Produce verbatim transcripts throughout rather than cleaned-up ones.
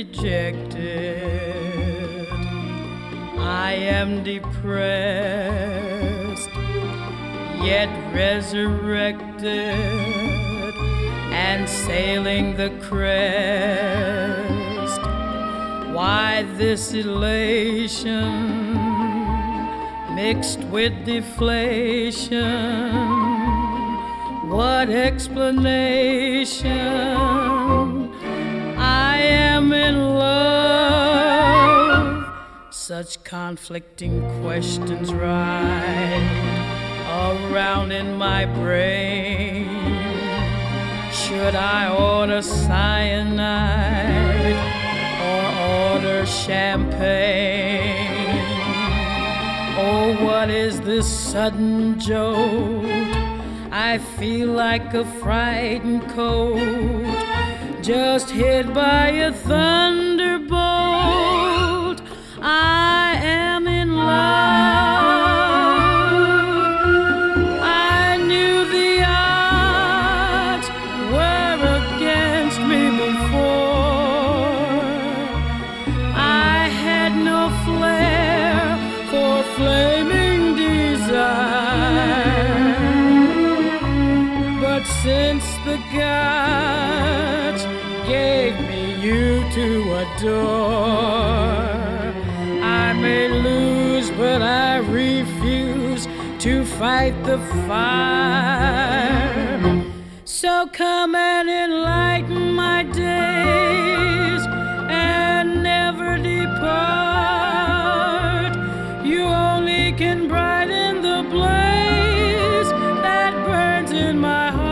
rejected. I am depressed, yet resurrected, and sailing the crest. Why this elation mixed with deflation? What explanation? I am in love. Such conflicting questions ride around in my brain. Should I order cyanide or order champagne? Oh, what is this sudden jolt? I feel like a frightened colt just hit by a thunderbolt. I am in love. I knew the odds were against me before. I had no flair for flaming desire. But since the gods gave me you to adore, I may lose, but I refuse to fight the fire. So come and enlighten my days and never depart. You only can brighten the blaze that burns in my heart.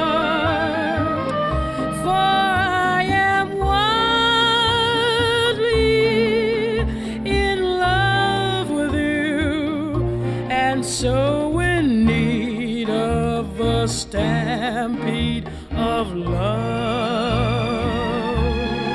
So in need of a stampede of love.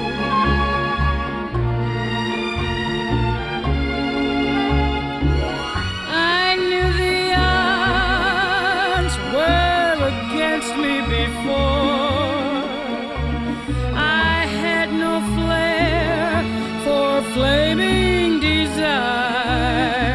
I knew the odds were against me before. I had no flair for flaming desire.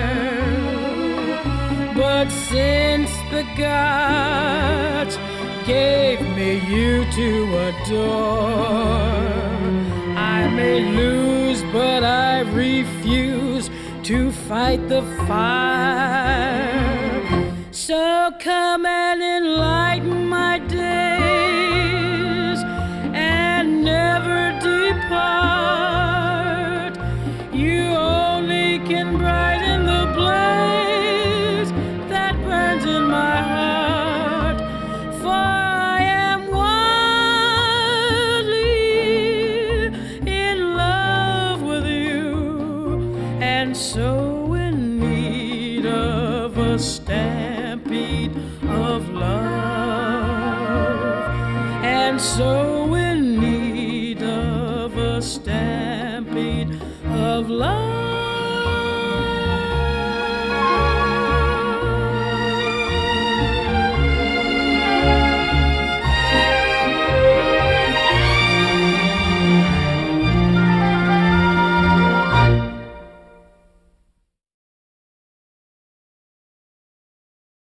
But since the gods gave me you to adore, I may lose, but I refuse to fight the fire. So come and enlighten my days and never depart. You only can brighten the blaze that burns in my heart, for I am wildly in love with you, and so in need of a stampede of love, and so in need of a stampede